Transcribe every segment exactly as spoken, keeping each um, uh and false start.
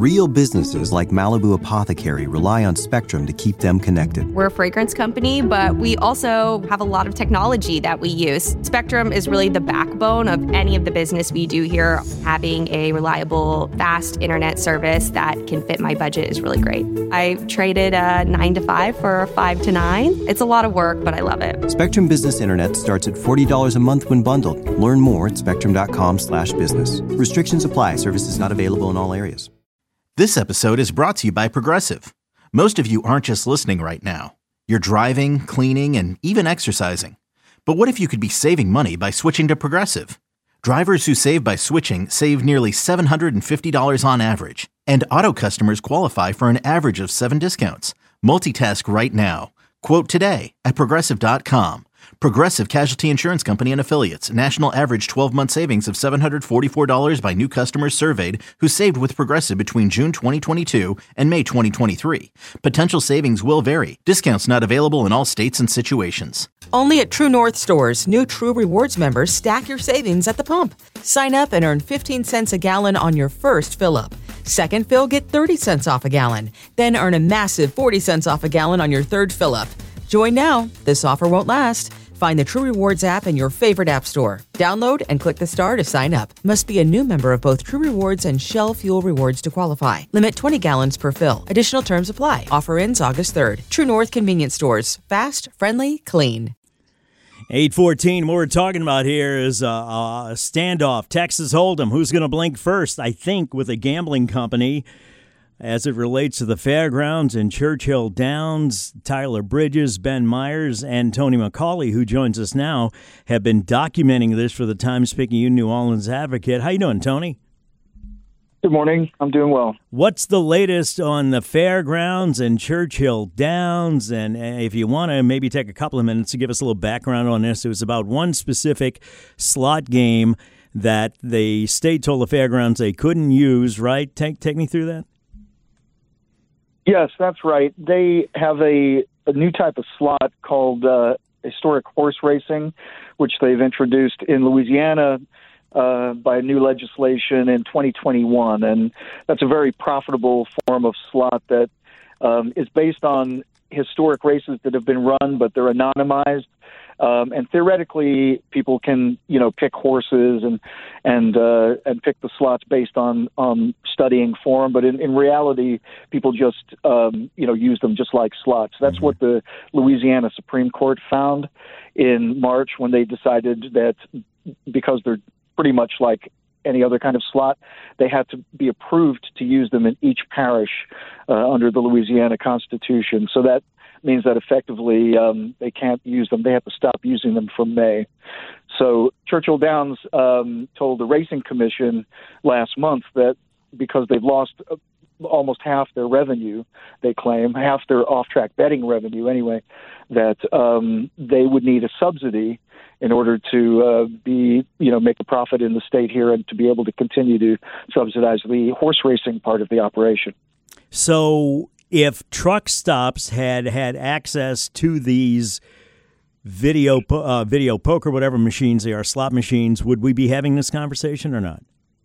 Real businesses like Malibu Apothecary rely on Spectrum to keep them connected. We're a fragrance company, but we also have a lot of technology that we use. Spectrum is really the backbone of any of the business we do here. Having a reliable, fast internet service that can fit my budget is really great. I traded a nine to five for a five to nine. It's a lot of work, but I love it. Spectrum Business Internet starts at forty dollars a month when bundled. Learn more at spectrum.com slash business. Restrictions apply. Services not available in all areas. This episode is brought to you by Progressive. Most of you aren't just listening right now. You're driving, cleaning, and even exercising. But what if you could be saving money by switching to Progressive? Drivers who save by switching save nearly seven hundred fifty dollars on average. And auto customers qualify for an average of seven discounts. Multitask right now. Quote today at progressive dot com. Progressive Casualty Insurance Company and Affiliates. National average twelve-month savings of seven hundred forty-four dollars by new customers surveyed who saved with Progressive between June twenty twenty-two and May twenty twenty-three. Potential savings will vary. Discounts not available in all states and situations. Only at True North stores, new True Rewards members stack your savings at the pump. Sign up and earn fifteen cents a gallon on your first fill-up. Second fill, get thirty cents off a gallon. Then earn a massive forty cents off a gallon on your third fill-up. Join now. This offer won't last. Find the True Rewards app in your favorite app store. Download and click the star to sign up. Must be a new member of both True Rewards and Shell Fuel Rewards to qualify. Limit twenty gallons per fill. Additional terms apply. Offer ends August third. True North Convenience Stores. Fast, friendly, clean. eight fourteen, what we're talking about here is a, a standoff. Texas Hold'em. Who's going to blink first? I think with a gambling company. As it relates to the fairgrounds in Churchill Downs, Tyler Bridges, Ben Myers, and Tony McCauley, who joins us now, have been documenting this for the Times-Picayune New Orleans Advocate. How you doing, Tony? Good morning. I'm doing well. What's the latest on the fairgrounds and Churchill Downs? And if you want to maybe take a couple of minutes to give us a little background on this, it was about one specific slot game that the state told the fairgrounds they couldn't use, right? Take, take me through that. Yes, that's right. They have a, a new type of slot called uh, historic horse racing, which they've introduced in Louisiana uh, by new legislation in twenty twenty-one. And that's a very profitable form of slot that um, is based on historic races that have been run, but they're anonymized. Um, and theoretically, people can, you know, pick horses and and uh, and pick the slots based on on studying form. But in, in reality, people just um, you know use them just like slots. That's what the Louisiana Supreme Court found in March when they decided that because they're pretty much like any other kind of slot, they had to be approved to use them in each parish uh, under the Louisiana Constitution. So that means that effectively um, they can't use them. They have to stop using them from May. So Churchill Downs um, told the Racing Commission last month that because they've lost almost half their revenue, they claim, half their off-track betting revenue anyway, that um, they would need a subsidy in order to uh, be, you know, make a profit in the state here and to be able to continue to subsidize the horse racing part of the operation. So if truck stops had had access to these video uh, video poker, whatever machines they are, slot machines, would we be having this conversation or not?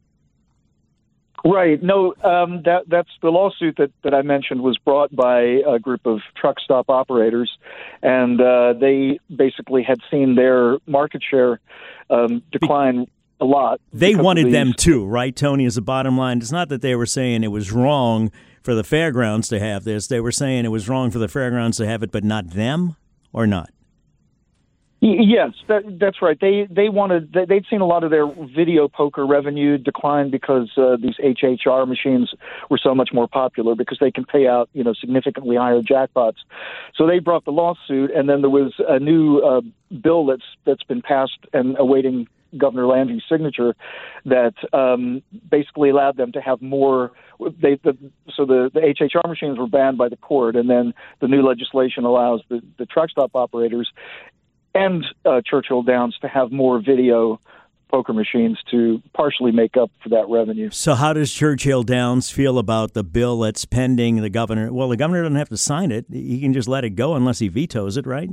Right. No, um, that that's the lawsuit that, that I mentioned was brought by a group of truck stop operators, and uh, they basically had seen their market share um, decline a lot. They wanted them too, right, Tony, is the bottom line. It's not that they were saying it was wrong for the fairgrounds to have this. They were saying it was wrong for the fairgrounds to have it, but not them, or not? Yes, that, that's right. They they wanted they'd seen a lot of their video poker revenue decline because uh, these H H R machines were so much more popular because they can pay out, you know, significantly higher jackpots. So they brought the lawsuit, and then there was a new uh, bill that's that's been passed and awaiting Governor Landry's signature that um, basically allowed them to have more. They the, so the, the H H R machines were banned by the court, and then the new legislation allows the, the truck stop operators and uh, Churchill Downs to have more video poker machines to partially make up for that revenue. So how does Churchill Downs feel about the bill that's pending? The governor, well, the governor doesn't have to sign it. He can just let it go unless he vetoes it, right?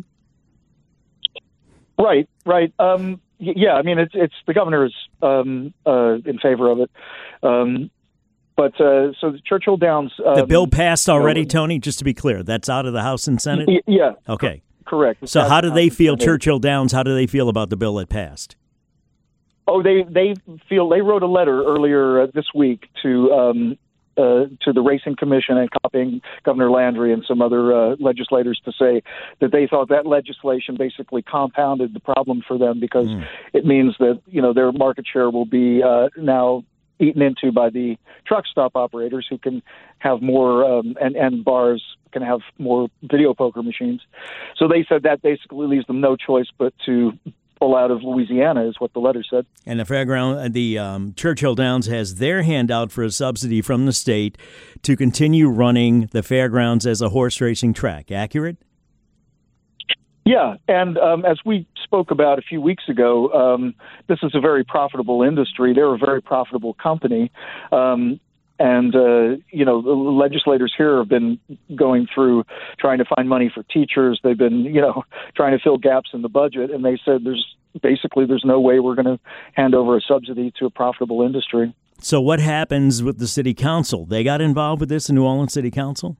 Right, right. Um, y- yeah, I mean, it's it's the governor is um, uh, in favor of it. Um, But uh, so the Churchill Downs. Um, the bill passed already, you know, Tony. Just to be clear, that's out of the House and Senate. Y- yeah. Okay. Correct. It's So how do they feel, Senate. Churchill Downs? How do they feel about the bill that passed? Oh, they they feel they wrote a letter earlier uh, this week to um, uh, to the Racing Commission and copying Governor Landry and some other uh, legislators to say that they thought that legislation basically compounded the problem for them because mm. it means that you know their market share will be uh, now eaten into by the truck stop operators who can have more um, and and bars can have more video poker machines. So they said that basically leaves them no choice but to pull out of Louisiana, is what the letter said. And the fairground, the um, Churchill Downs has their hand out for a subsidy from the state to continue running the fairgrounds as a horse racing track. Accurate? Yeah, and um, as we spoke about a few weeks ago, um, this is a very profitable industry. They're a very profitable company. Um, And, uh, you know, the legislators here have been going through trying to find money for teachers. They've been, you know, trying to fill gaps in the budget. And they said there's basically there's no way we're going to hand over a subsidy to a profitable industry. So what happens with the city council? They got involved with this, the New Orleans City Council?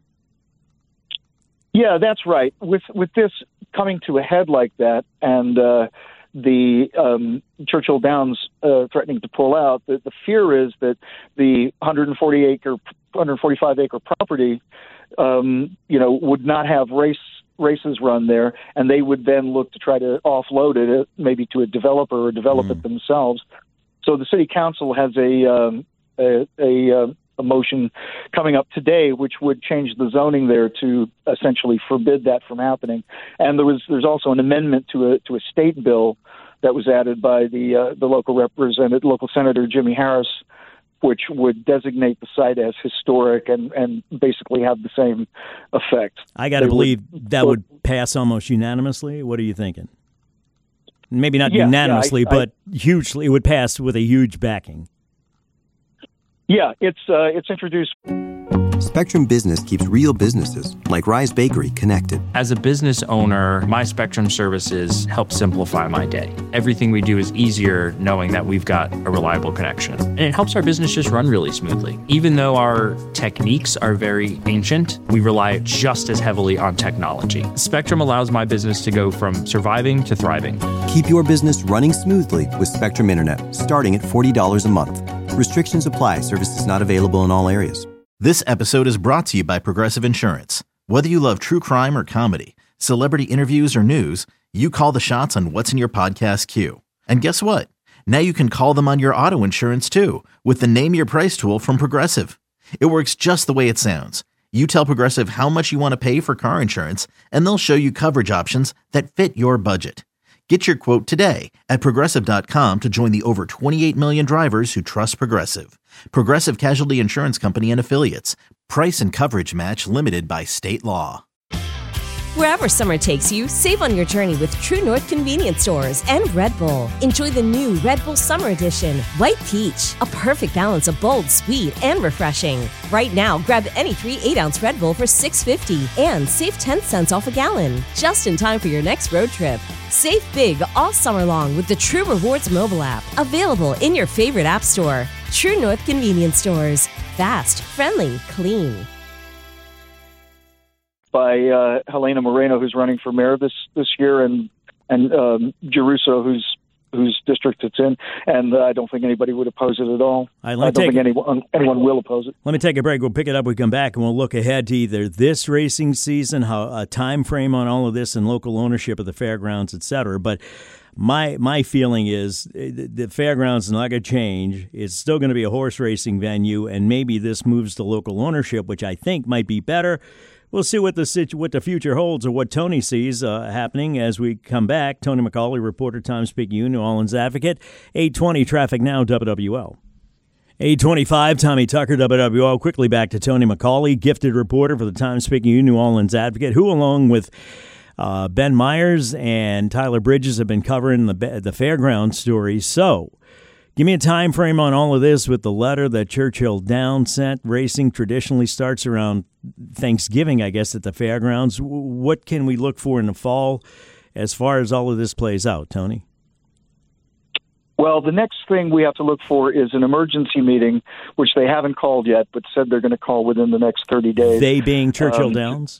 Yeah, that's right. With with this coming to a head like that and uh, the um, Churchill Downs uh, threatening to pull out, the, the fear is that the one hundred forty acre, one hundred forty-five acre property, um, you know, would not have race races run there, and they would then look to try to offload it, maybe to a developer or develop mm. it themselves. So the city council has a um, a, a, a motion coming up today, which would change the zoning there to essentially forbid that from happening. And there was there's also an amendment to a to a state bill that was added by the uh, the local representative, local Senator Jimmy Harris, which would designate the site as historic and, and basically have the same effect. I got to believe would, that would pass almost unanimously. What are you thinking? Maybe not yeah, unanimously, yeah, I, but I, hugely. It would pass with a huge backing. Yeah, it's uh, it's introduced. Spectrum Business keeps real businesses, like Rise Bakery, connected. As a business owner, my Spectrum services help simplify my day. Everything we do is easier knowing that we've got a reliable connection. And it helps our business just run really smoothly. Even though our techniques are very ancient, we rely just as heavily on technology. Spectrum allows my business to go from surviving to thriving. Keep your business running smoothly with Spectrum Internet, starting at forty dollars a month. Restrictions apply. Services not available in all areas. This episode is brought to you by Progressive Insurance. Whether you love true crime or comedy, celebrity interviews or news, you call the shots on what's in your podcast queue. And guess what? Now you can call them on your auto insurance too with the Name Your Price tool from Progressive. It works just the way it sounds. You tell Progressive how much you want to pay for car insurance, and they'll show you coverage options that fit your budget. Get your quote today at Progressive dot com to join the over twenty-eight million drivers who trust Progressive. Progressive Casualty Insurance Company and Affiliates. Price and coverage match limited by state law. Wherever summer takes you, save on your journey with True North Convenience Stores and Red Bull. Enjoy the new Red Bull Summer Edition, White Peach, a perfect balance of bold, sweet, and refreshing. Right now, grab any three eight-ounce Red Bull for six fifty and save ten cents off a gallon, just in time for your next road trip. Save big all summer long with the True Rewards mobile app, available in your favorite app store. True North Convenience Stores. Fast, friendly, clean. By uh, Helena Moreno, who's running for mayor this, this year, and and um, Geruso, who's whose district it's in, and uh, I don't think anybody would oppose it at all. Right, I don't think anyone anyone will oppose it. Let me take a break. We'll pick it up. We come back, and we'll look ahead to either this racing season, how a time frame on all of this, and local ownership of the fairgrounds, et cetera. But my my feeling is the fairgrounds is not going to change. It's still going to be a horse racing venue, and maybe this moves to local ownership, which I think might be better. We'll see what the situ- what the future holds, or what Tony sees uh, happening as we come back. Tony McCauley, reporter, Times Picayune, New Orleans Advocate. eight twenty Traffic Now, W W L. eight twenty-five, Tommy Tucker, W W L. Quickly back to Tony McCauley, gifted reporter for the Times Picayune, New Orleans Advocate, who, along with uh, Ben Myers and Tyler Bridges, have been covering the the fairground story. So, give me a time frame on all of this with the letter that Churchill Downs sent. Racing traditionally starts around Thanksgiving, I guess, at the fairgrounds. What can we look for in the fall as far as all of this plays out, Tony? Well, the next thing we have to look for is an emergency meeting, which they haven't called yet, but said they're going to call within the next thirty days. They being Churchill um, Downs?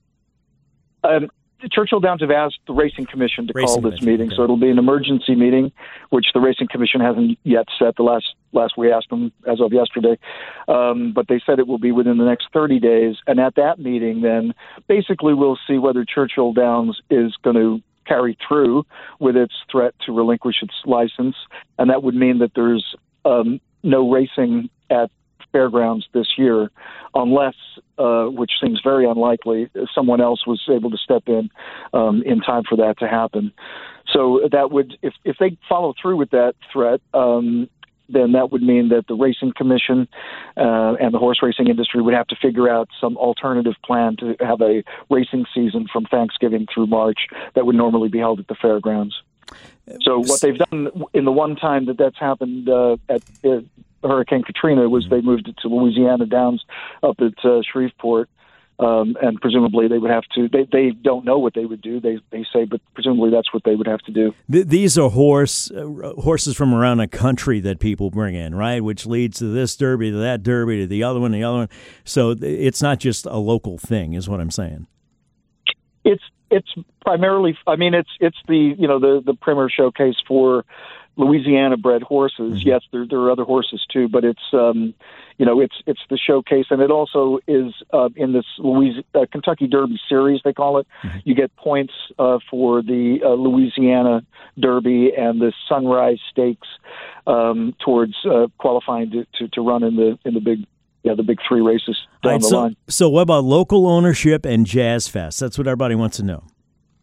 Um, Churchill Downs have asked the Racing Commission to Racing call this Commission, meeting, okay. so it'll be an emergency meeting, which the Racing Commission hasn't yet set. The last last we asked them as of yesterday, um, but they said it will be within the next thirty days. And at that meeting, then basically we'll see whether Churchill Downs is going to carry through with its threat to relinquish its license, and that would mean that there's um, no racing at fairgrounds this year, unless, uh, which seems very unlikely, someone else was able to step in um, in time for that to happen. So that would, if if they follow through with that threat, um, then that would mean that the Racing Commission uh, and the horse racing industry would have to figure out some alternative plan to have a racing season from Thanksgiving through March that would normally be held at the fairgrounds. So what they've done in the one time that that's happened uh, at uh, Hurricane Katrina was they moved it to Louisiana Downs up at uh, Shreveport. Um, and presumably they would have to, they, they don't know what they would do, they they say, but presumably that's what they would have to do. Th- these are horse uh, horses from around the country that people bring in, right? Which leads to this derby, to that derby, to the other one, the other one. So th- it's not just a local thing, is what I'm saying. It's it's primarily, I mean, it's it's the, you know, the, the premier showcase for Louisiana-bred horses. Mm-hmm. Yes, there, there are other horses too, but it's um, you know it's it's the showcase, and it also is uh, in this Louis- uh, Kentucky Derby series, they call it. Mm-hmm. You get points uh, for the uh, Louisiana Derby and the Sunrise Stakes um, towards uh, qualifying to, to, to run in the in the big yeah the big three races down right, the so, line. So what about local ownership and Jazz Fest? That's what everybody wants to know.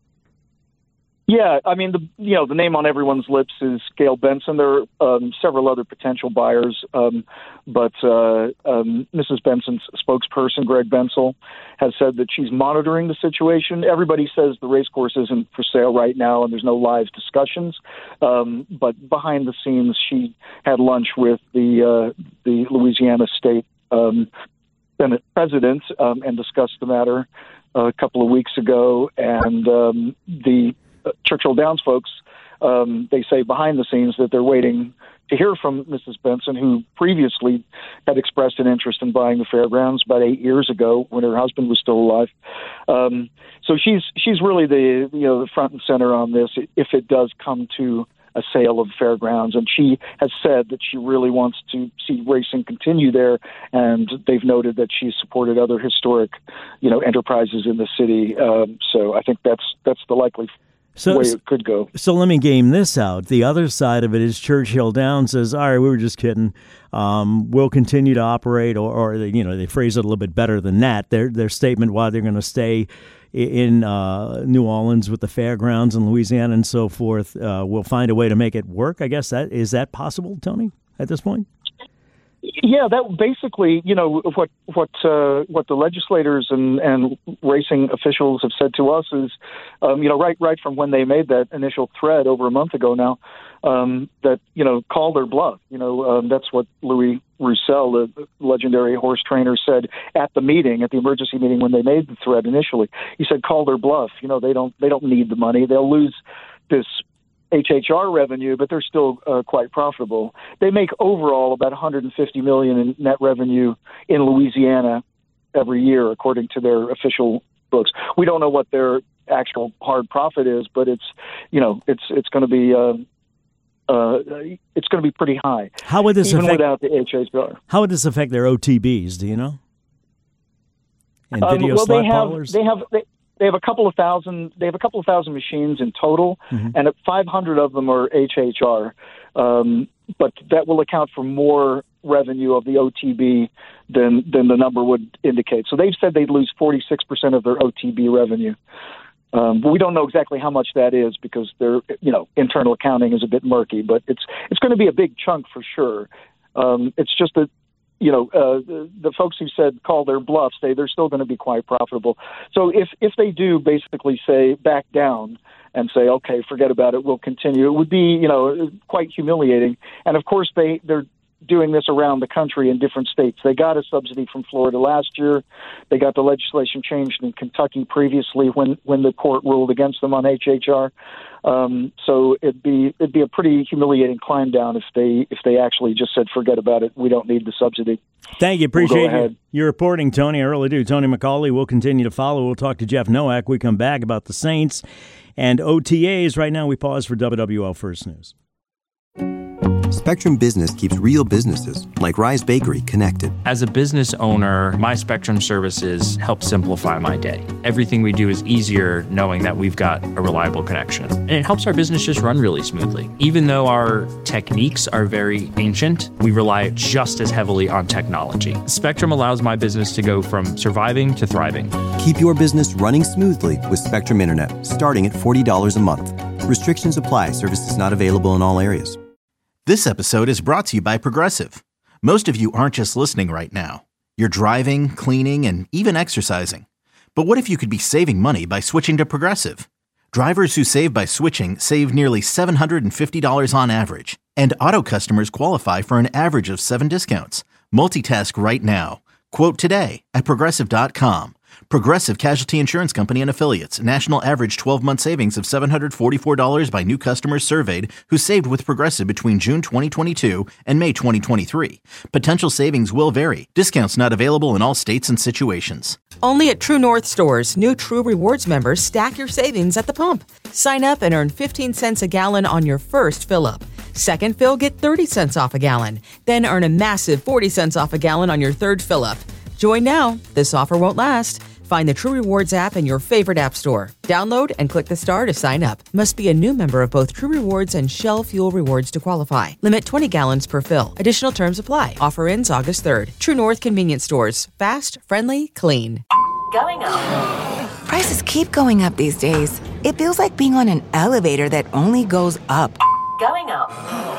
Yeah, I mean, the you know the name on everyone's lips is Gail Benson. There are um, several other potential buyers, um, but uh, um, Missus Benson's spokesperson, Greg Bensel, has said that she's monitoring the situation. Everybody says the race course isn't for sale right now, and there's no live discussions. Um, but behind the scenes, she had lunch with the uh, the Louisiana State um, Senate president um, and discussed the matter a couple of weeks ago, and um, the Churchill Downs folks, um, they say behind the scenes that they're waiting to hear from Missus Benson, who previously had expressed an interest in buying the fairgrounds about eight years ago when her husband was still alive. Um, so she's she's really the you know the front and center on this if it does come to a sale of fairgrounds, and she has said that she really wants to see racing continue there, and they've noted that she's supported other historic you know enterprises in the city. Um, so I think that's that's the likely So, way it could go. So let me game this out. The other side of it is Churchill Downs says, all right, we were just kidding. Um, we'll continue to operate, or, or they, you know, they phrase it a little bit better than that. Their their statement why they're going to stay in uh, New Orleans with the fairgrounds in Louisiana and so forth. Uh, we'll find a way to make it work. I guess that is that possible, Tony, at this point? Yeah, that basically, you know, what what uh, what the legislators and, and racing officials have said to us is, um, you know, right right from when they made that initial threat over a month ago now, um, that you know, call their bluff. You know, um, that's what Louis Roussel, the legendary horse trainer, said at the meeting, at the emergency meeting when they made the threat initially. He said, call their bluff. You know, they don't they don't need the money. They'll lose this H H R revenue, but they're still uh, quite profitable. They make overall about one hundred fifty million dollars in net revenue in Louisiana every year, according to their official books. We don't know what their actual hard profit is, but it's you know it's it's going to be uh, uh, it's going to be pretty high. How would this even affect, without the H H R? How would this affect their O T Bs? Do you know? And um, video well, slot they have parlors? they have. They, They have a couple of thousand. They have a couple of thousand machines in total, mm-hmm. and five hundred of them are H H R. Um, but that will account for more revenue of the O T B than than the number would indicate. So they've said they'd lose forty-six percent of their O T B revenue. Um, but we don't know exactly how much that is because their you know internal accounting is a bit murky. But it's it's going to be a big chunk for sure. Um, it's just that. You know, uh, the, the folks who said call their bluff say they're still going to be quite profitable. So if if they do basically say back down and say, okay, forget about it, we'll continue, it would be, you know, quite humiliating. And of course, they they're doing this around the country in different states. They got a subsidy from Florida last year. They got the legislation changed in Kentucky previously when, when the court ruled against them on H H R. Um, so it'd be it'd be a pretty humiliating climb down if they if they actually just said, forget about it, we don't need the subsidy. Thank you. Appreciate we'll your, your reporting, Tony. I really do. Tony McCauley, we'll continue to follow. We'll talk to Jeff Nowak. We come back about the Saints and O T As. Right now, we pause for W W L First News. Spectrum Business keeps real businesses, like Rise Bakery, connected. As a business owner, my Spectrum services help simplify my day. Everything we do is easier knowing that we've got a reliable connection. And it helps our business just run really smoothly. Even though our techniques are very ancient, we rely just as heavily on technology. Spectrum allows my business to go from surviving to thriving. Keep your business running smoothly with Spectrum Internet, starting at forty dollars a month. Restrictions apply. Services not available in all areas. This episode is brought to you by Progressive. Most of you aren't just listening right now. You're driving, cleaning, and even exercising. But what if you could be saving money by switching to Progressive? Drivers who save by switching save nearly seven hundred fifty dollars on average. And auto customers qualify for an average of seven discounts. Multitask right now. Quote today at Progressive dot com. Progressive Casualty Insurance Company and Affiliates. National average twelve-month savings of seven hundred forty-four dollars by new customers surveyed who saved with Progressive between June twenty twenty-two and May twenty twenty-three. Potential savings will vary. Discounts not available in all states and situations. Only at True North stores, new True Rewards members stack your savings at the pump. Sign up and earn fifteen cents a gallon on your first fill-up. Second fill, get thirty cents off a gallon. Then earn a massive forty cents off a gallon on your third fill-up. Join now. This offer won't last. Find the True Rewards app in your favorite app store. Download and click the star to sign up. Must be a new member of both True Rewards and Shell Fuel Rewards to qualify. Limit twenty gallons per fill. Additional terms apply. Offer ends August third. True North Convenience Stores. Fast, friendly, clean. Going up. Prices keep going up these days. It feels like being on an elevator that only goes up. Going up.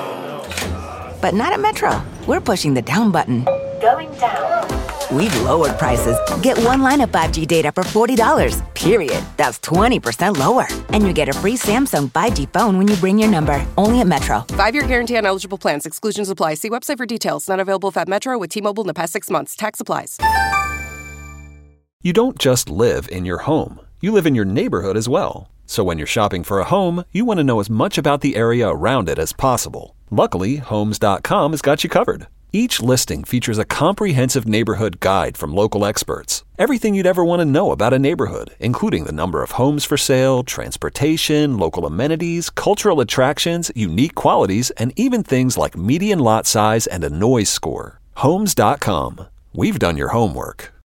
But not at Metro. We're pushing the down button. Going down. We've lowered prices. Get one line of five G data for forty dollars, period. That's twenty percent lower. And you get a free Samsung five G phone when you bring your number. Only at Metro. Five-year guarantee on eligible plans. Exclusions apply. See website for details. Not available at Metro with T-Mobile in the past six months. Tax applies. You don't just live in your home. You live in your neighborhood as well. So when you're shopping for a home, you want to know as much about the area around it as possible. Luckily, Homes dot com has got you covered. Each listing features a comprehensive neighborhood guide from local experts. Everything you'd ever want to know about a neighborhood, including the number of homes for sale, transportation, local amenities, cultural attractions, unique qualities, and even things like median lot size and a noise score. Homes dot com. We've done your homework.